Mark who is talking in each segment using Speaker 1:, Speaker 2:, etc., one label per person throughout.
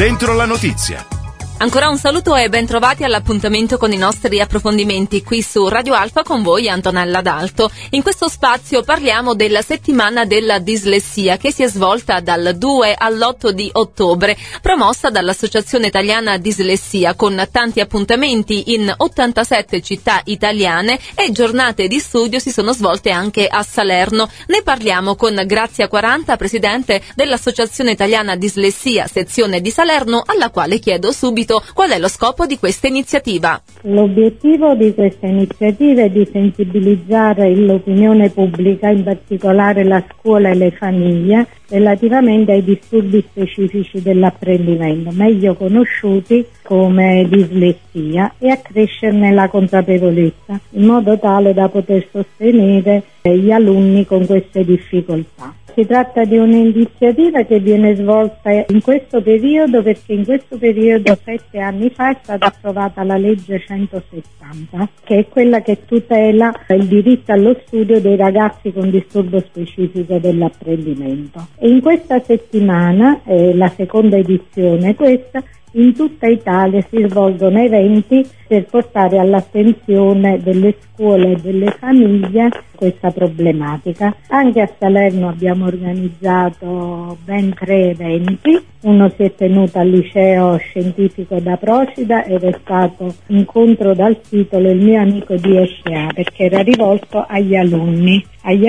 Speaker 1: Dentro la notizia.
Speaker 2: Ancora un saluto e ben trovati all'appuntamento con i nostri approfondimenti qui su Radio Alfa, con voi Antonella D'Alto. In questo spazio parliamo della settimana della dislessia che si è svolta dal 2 all'8 di ottobre, promossa dall'Associazione Italiana Dislessia, con tanti appuntamenti in 87 città italiane, e giornate di studio si sono svolte anche a Salerno. Ne parliamo con Grazia Quaranta, presidente dell'Associazione Italiana Dislessia, sezione di Salerno, alla quale chiedo subito qual è lo scopo di questa iniziativa.
Speaker 3: L'obiettivo di questa iniziativa è di sensibilizzare l'opinione pubblica, in particolare la scuola e le famiglie, relativamente ai disturbi specifici dell'apprendimento, meglio conosciuti come dislessia, e accrescerne la consapevolezza, in modo tale da poter sostenere gli alunni con queste difficoltà. Si tratta di un'iniziativa che viene svolta in questo periodo perché in questo periodo 7 anni fa è stata approvata la legge 170, che è quella che tutela il diritto allo studio dei ragazzi con disturbo specifico dell'apprendimento. E in questa settimana, la seconda edizione questa, in tutta Italia si svolgono eventi per portare all'attenzione delle scuole e delle famiglie questa problematica. Anche a Salerno abbiamo organizzato ben 3 eventi. Uno si è tenuto al liceo scientifico da Procida ed è stato incontro dal titolo Il mio amico di SCA, perché era rivolto agli alunni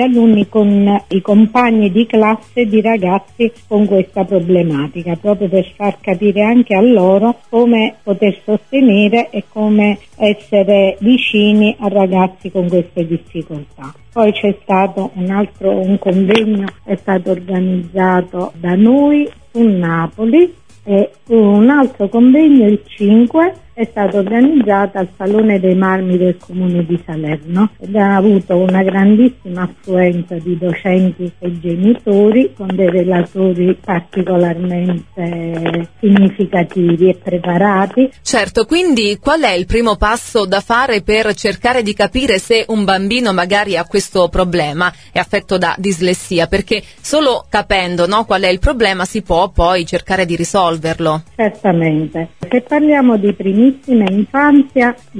Speaker 3: con i compagni di classe di ragazzi con questa problematica, proprio per far capire anche a loro come poter sostenere e come essere vicini a ragazzi con queste difficoltà. Poi c'è stato un convegno, è stato organizzato da noi su Napoli, e un altro convegno, il 5, è stato organizzato al Salone dei Marmi del Comune di Salerno ed ha avuto una grandissima affluenza di docenti e genitori, con dei relatori particolarmente significativi e preparati.
Speaker 2: Certo, quindi qual è il primo passo da fare per cercare di capire se un bambino magari ha questo problema, è affetto da dislessia? Perché solo capendo, no, qual è il problema si può poi cercare di risolverlo.
Speaker 3: Certamente. Se parliamo di primissima infanzia, il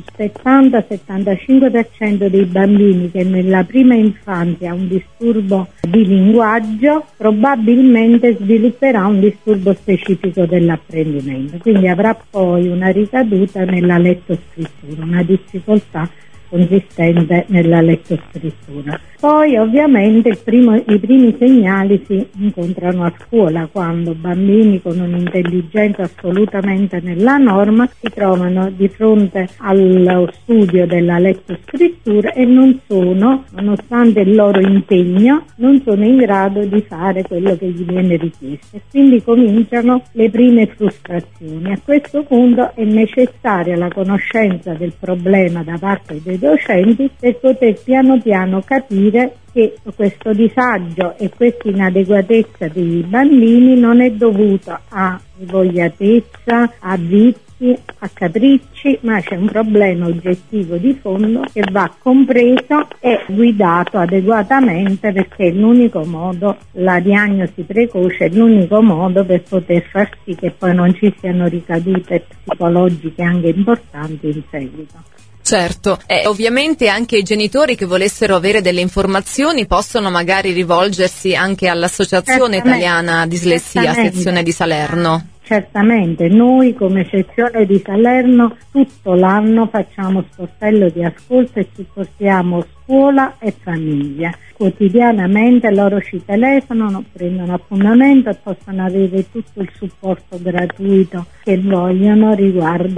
Speaker 3: 70-75% dei bambini che nella prima infanzia ha un disturbo di linguaggio probabilmente svilupperà un disturbo specifico dell'apprendimento, quindi avrà poi una ricaduta nella lettoscrittura, una difficoltà consistente nella lettoscrittura. Poi ovviamente i primi segnali si incontrano a scuola, quando bambini con un'intelligenza assolutamente nella norma si trovano di fronte allo studio della lettoscrittura e non sono, nonostante il loro impegno, non sono in grado di fare quello che gli viene richiesto, e quindi cominciano le prime frustrazioni. A questo punto è necessaria la conoscenza del problema da parte dei docenti per poter piano piano capire che questo disagio e questa inadeguatezza dei bambini non è dovuto a invogliatezza, a vizi, a capricci, ma c'è un problema oggettivo di fondo che va compreso e guidato adeguatamente, perché è l'unico modo, la diagnosi precoce è l'unico modo per poter far sì che poi non ci siano ricadute psicologiche anche importanti in seguito.
Speaker 2: Certo, ovviamente anche i genitori che volessero avere delle informazioni possono magari rivolgersi anche all'Associazione Italiana Dislessia, sezione di Salerno.
Speaker 3: Certamente, noi come sezione di Salerno tutto l'anno facciamo sportello di ascolto e supportiamo scuola e famiglia. Quotidianamente loro ci telefonano, prendono appuntamento e possono avere tutto il supporto gratuito che vogliono riguardo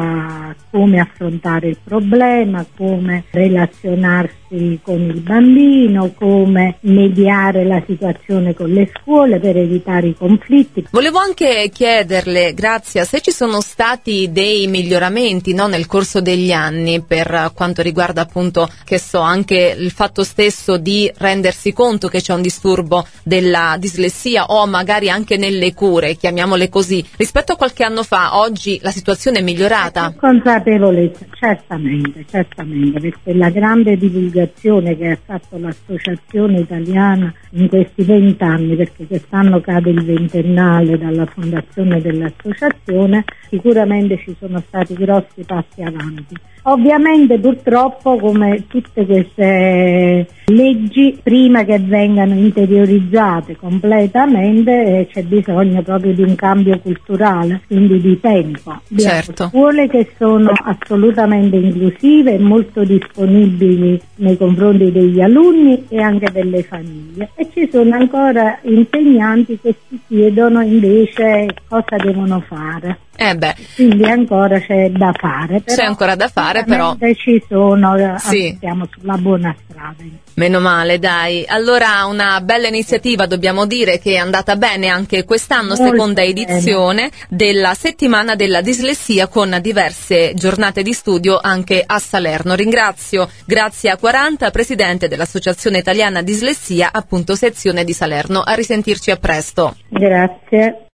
Speaker 3: a come affrontare il problema, come relazionarsi con il bambino, come mediare la situazione con le scuole per evitare i conflitti.
Speaker 2: Volevo anche chiederle, Grazia, se ci sono stati dei miglioramenti, no, nel corso degli anni per quanto riguarda appunto, che so, anche il fatto stesso di rendersi conto che c'è un disturbo della dislessia, o magari anche nelle cure, chiamiamole così. Rispetto a qualche anno fa, oggi la situazione è migliorata?
Speaker 3: Consapevolezza, certamente, perché la grande divulgazione che ha fatto l'Associazione Italiana in questi 20 anni, perché quest'anno cade il ventennale dalla fondazione dell'associazione, sicuramente ci sono stati grossi passi avanti. Ovviamente purtroppo, come tutte queste leggi, prima che vengano interiorizzate completamente c'è bisogno proprio di un cambio culturale, quindi di tempo. Abbiamo scuole che sono assolutamente inclusive e molto disponibili nei confronti degli alunni e anche delle famiglie, e ci sono ancora insegnanti che si chiedono invece cosa devono fare. Quindi ancora c'è da fare. Però
Speaker 2: c'è ancora da fare, però
Speaker 3: ci sono, siamo sulla buona strada.
Speaker 2: Meno male, dai. Allora, una bella iniziativa, dobbiamo dire, che è andata bene anche quest'anno, seconda edizione della settimana della dislessia, con diverse giornate di studio anche a Salerno. Ringrazio Grazia 40, presidente dell'Associazione Italiana Dislessia, appunto sezione di Salerno. A risentirci a presto.
Speaker 3: Grazie.